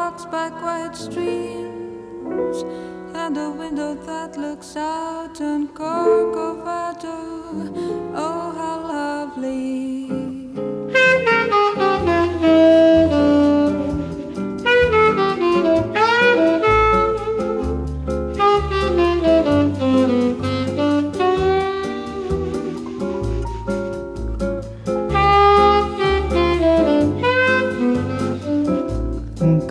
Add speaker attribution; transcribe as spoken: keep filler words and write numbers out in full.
Speaker 1: walks by quiet streams and a window that looks out on Corcovado.